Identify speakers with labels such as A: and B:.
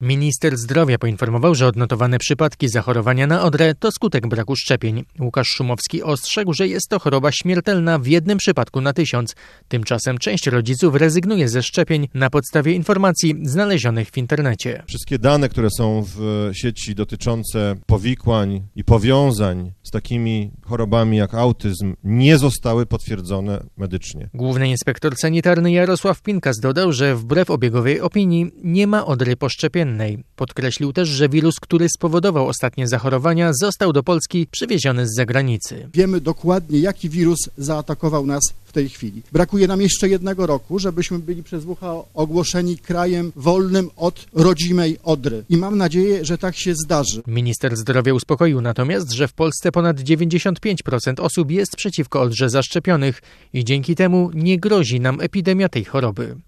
A: Minister zdrowia poinformował, że odnotowane przypadki zachorowania na odrę to skutek braku szczepień. Łukasz Szumowski ostrzegł, że jest to choroba śmiertelna w 1 przypadku na 1000. Tymczasem część rodziców rezygnuje ze szczepień na podstawie informacji znalezionych w internecie.
B: Wszystkie dane, które są w sieci dotyczące powikłań i powiązań z takimi chorobami jak autyzm nie zostały potwierdzone medycznie.
A: Główny inspektor sanitarny Jarosław Pinkas dodał, że wbrew obiegowej opinii nie ma odry poszczepiennej. Podkreślił też, że wirus, który spowodował ostatnie zachorowania, został do Polski przywieziony z zagranicy.
C: Wiemy dokładnie, jaki wirus zaatakował nas w tej chwili. Brakuje nam jeszcze 1 roku, żebyśmy byli przez WHO ogłoszeni krajem wolnym od rodzimej odry. I mam nadzieję, że tak się zdarzy.
A: Minister zdrowia uspokoił natomiast, że w Polsce ponad 95% osób jest przeciwko odrze zaszczepionych i dzięki temu nie grozi nam epidemia tej choroby.